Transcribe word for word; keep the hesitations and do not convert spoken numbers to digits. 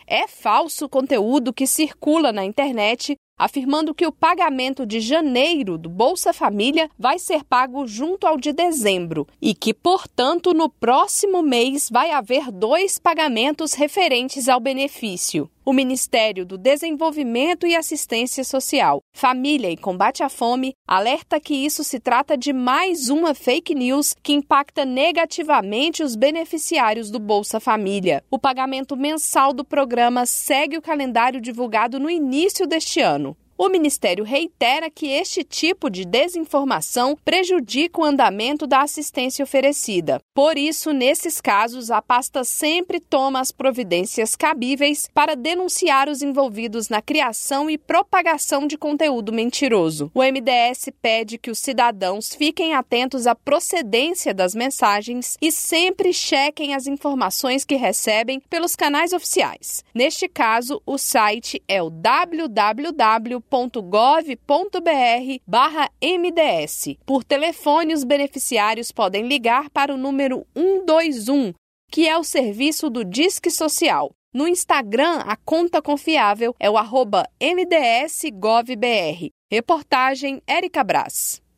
É falso o conteúdo que circula na internet afirmando que o pagamento de janeiro do Bolsa Família vai ser pago junto ao de dezembro e que, portanto, no próximo mês vai haver dois pagamentos referentes ao benefício. O Ministério do Desenvolvimento e Assistência Social, Família e Combate à Fome alerta que isso se trata de mais uma fake news que impacta negativamente os beneficiários do Bolsa Família. O pagamento mensal do programa segue o calendário divulgado no início deste ano. O Ministério reitera que este tipo de desinformação prejudica o andamento da assistência oferecida. Por isso, nesses casos, a pasta sempre toma as providências cabíveis para denunciar os envolvidos na criação e propagação de conteúdo mentiroso. O M D S pede que os cidadãos fiquem atentos à procedência das mensagens e sempre chequem as informações que recebem pelos canais oficiais. Neste caso, o site é o w w w ponto gov ponto b r barra M D S. Por telefone, os beneficiários podem ligar para o número um dois um, que é o serviço do Disque Social. No Instagram, a conta confiável é o arroba M D S Gov B R. Reportagem Érica Brás.